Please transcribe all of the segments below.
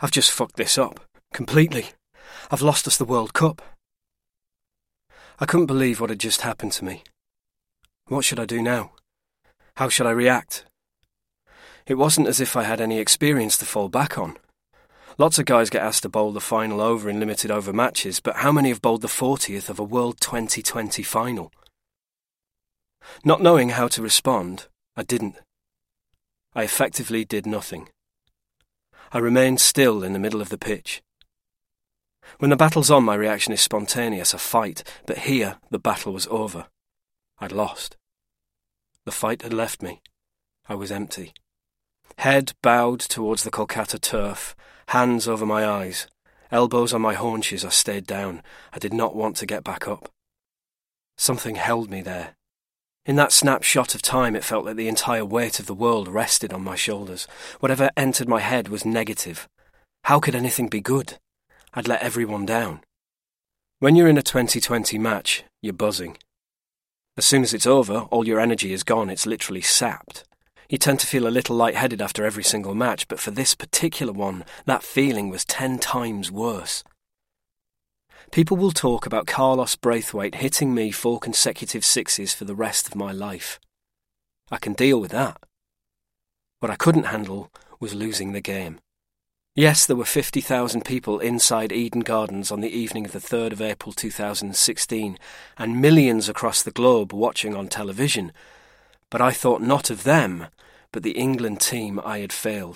I've just fucked this up. Completely. I've lost us the World Cup. I couldn't believe what had just happened to me. What should I do now? How should I react? It wasn't as if I had any experience to fall back on. Lots of guys get asked to bowl the final over in limited over matches, but how many have bowled the 40th of a World 2020 final? Not knowing how to respond, I didn't. I effectively did nothing. I remained still in the middle of the pitch. When the battle's on, my reaction is spontaneous, a fight, but here the battle was over. I'd lost. The fight had left me. I was empty. Head bowed towards the Kolkata turf, hands over my eyes, elbows on my haunches, I stayed down. I did not want to get back up. Something held me there. In that snapshot of time, it felt like the entire weight of the world rested on my shoulders. Whatever entered my head was negative. How could anything be good? I'd let everyone down. When you're in a 2020 match, you're buzzing. As soon as it's over, all your energy is gone, it's literally sapped. You tend to feel a little lightheaded after every single match, but for this particular one, that feeling was 10 times worse. People will talk about Carlos Braithwaite hitting me 4 consecutive sixes for the rest of my life. I can deal with that. What I couldn't handle was losing the game. Yes, there were 50,000 people inside Eden Gardens on the evening of the 3rd of April 2016, and millions across the globe watching on television, but I thought not of them, but the England team I had failed.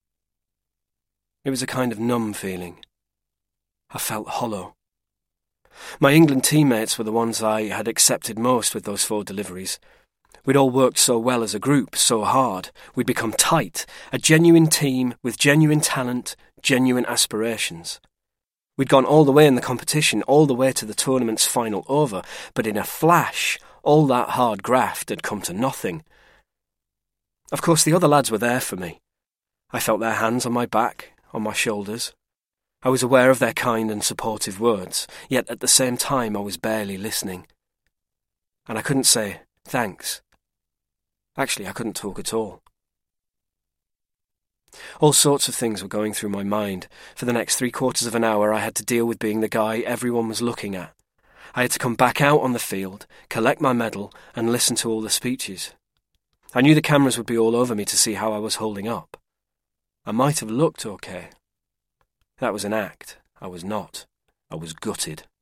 It was a kind of numb feeling. I felt hollow. My England teammates were the ones I had accepted most with those 4 deliveries. We'd all worked so well as a group, so hard. We'd become tight, a genuine team with genuine talent, genuine aspirations. We'd gone all the way in the competition, all the way to the tournament's final over, but in a flash, all that hard graft had come to nothing. Of course, the other lads were there for me. I felt their hands on my back, on my shoulders. I was aware of their kind and supportive words, yet at the same time I was barely listening. And I couldn't say thanks. Actually, I couldn't talk at all. All sorts of things were going through my mind. For the next 3/4 of an hour I had to deal with being the guy everyone was looking at. I had to come back out on the field, collect my medal, and listen to all the speeches. I knew the cameras would be all over me to see how I was holding up. I might have looked okay. That was an act. I was not. I was gutted.